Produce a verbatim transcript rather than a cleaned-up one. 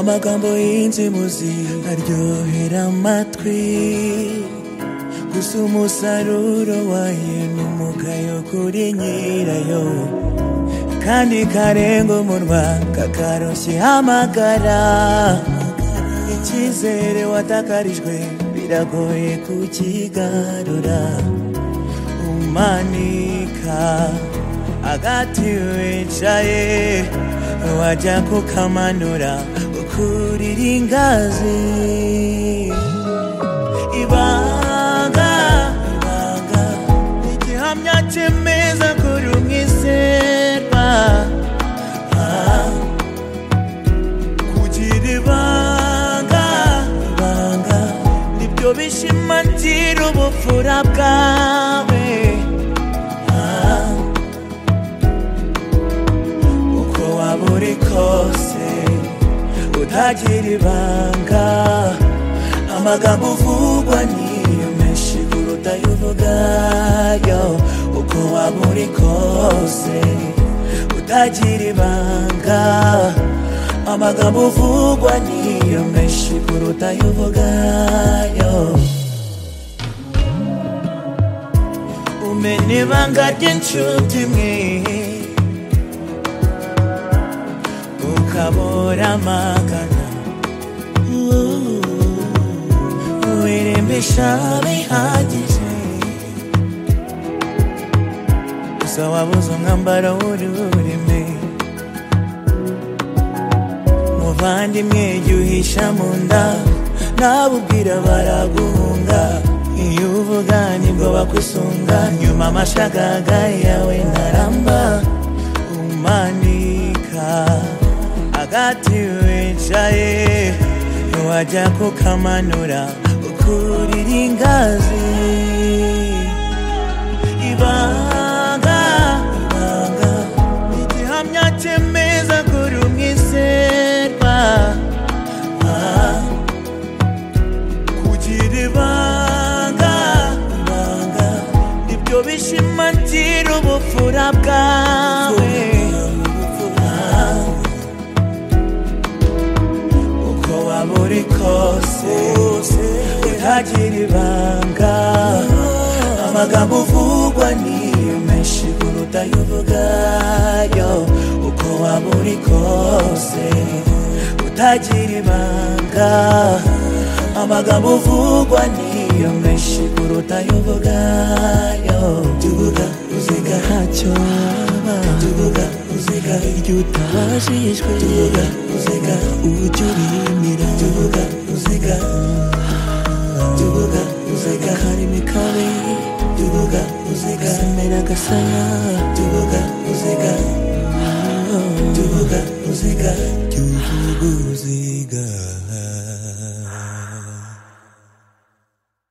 amagambo y'inzimuzi aryohera amatwi, gusa umusaruro wayo n'umugayo kuri nyirayo, kandi karenga umurwa kakaroshye amagara. Icyizere watakarijwe biragoye kukigarura, umanika agati wicaye wajya kukamanura ukurira ingazi. Ibanga ibanga igihamya cyemeza kuri umwizerwa, kugira ibanga ibanga nibyo bishimangira ubupfura bwawe. Uko waba uri kose utagira ibanga, amagambo uvugwa niyo menshi kuruta ayo uvugayo. Uko waba uri kose utagira ibanga, amagambo uvugwa niyo menshi kuruta ayo uvugayo. Umenya ibanga ry'inshuti imwe ukabura amagana, wirembesha bihagije, gusa wabuze umwambaro w'ururimi. Muvandimwe jya uhisha mu nda, nabubwira baraguhunga. Iyo uvuga nibwo bakwisunga, nyuma amashagaga yawe ntaramba. Umanika agati wicaye wajya kukamanura ukurira ingazi. Ibanga ibanga igihamya cyemeza kuri umwizerwa, kugira ibanga ibanga nibyo bishimangira ubupfura bwawe. Uko waba uri kose utagira ibanga, amagambo uvugwa niyo menshi kuruta ayo uvugayo. Uko waba uri kose utagira ibanga, amagambo uvugwa niyo menshi kuruta ayo uvugayo. Tuvuga uziga ntacyo waba, tuvuga uziga iryo utabashijwe, tuvuga uziga ujya urimira, tuvuga uziga tuvuga uziga harimo ikabe, tuvuga uziga semera gasaya, tuvuga uziga tuvuga uziga tuvuga uziga.